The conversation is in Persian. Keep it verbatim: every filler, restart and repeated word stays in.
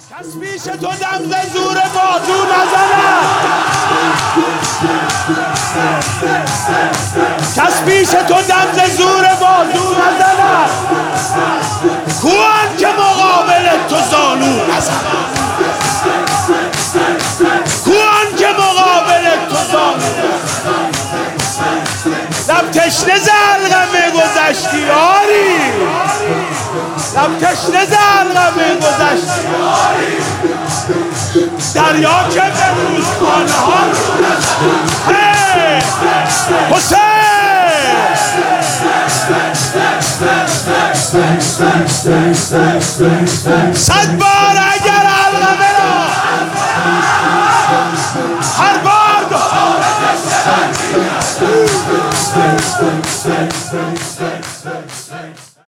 کس پیش تو دم ز زور بازو نزند، کس پیش تو دم ز زور بازو نزند، کوان که مقابل تو زانو نزند، کوان که مقابل تو زانو نزند. لب تشنه زلغمه گذشتی آری، لب تشنه زلغمه گذشتی آری، دریا که به رودخانه ها حسین صد بار اگر علقمه